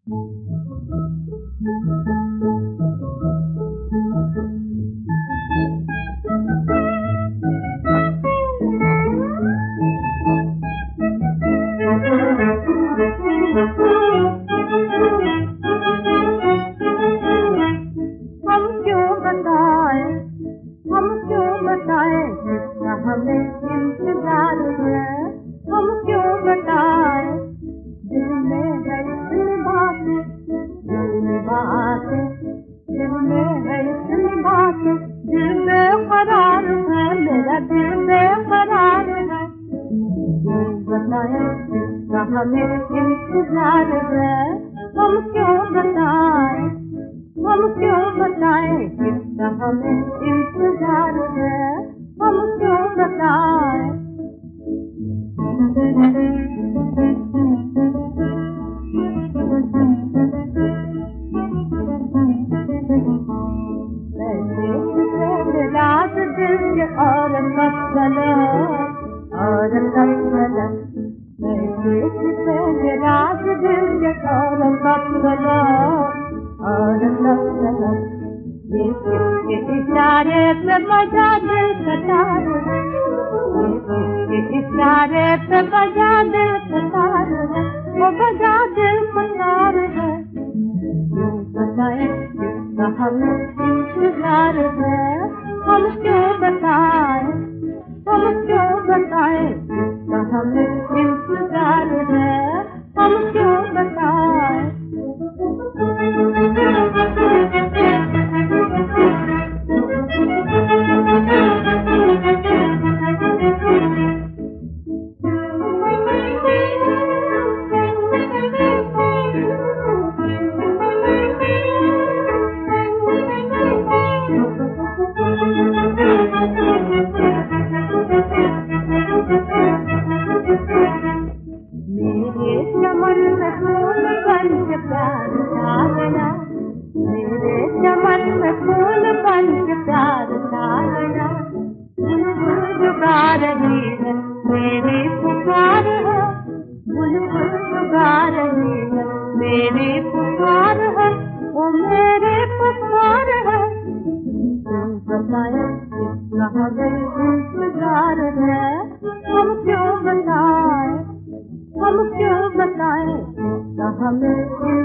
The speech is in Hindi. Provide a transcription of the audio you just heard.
हमें इंतजार है, हम क्यों बताएं, दिल में है इतनी बातें, दिल में है इतनी बातें, दिल बेकरार है, मेरा दिल बेकरार है, क्यों बताएं किसका हमें इंतजार है, हम क्यों बताएं, हम क्यों बताएं किसका हमें इंतजार है, हम क्यों बताएं। रात दिल के और कब रात दिल के और कब ये इशारे पे बजा दिल कतार है, ये इशारे पे बजा दिल कतार है, वो बजा दिल कतार है, क्यों बताएं किसका हमें इंतजार है, हम क्यों बताएं, हम क्यों बताएं किसका हमें इंतजार है, हम क्यों बताएं। मेरे चमन में फूल बन के प्यार डालना, मेरे चमन में फूल बन के प्यार डालना, बुलबुल गा रही है मेरी पुकार है, बुलबुल गा रही है मेरी पुकार है, वो मेरी पुकार है, क्यों बताएं किसका हमें इंतजार है, हम क्यों बताएं, हम क्यों बताएं किसका हमें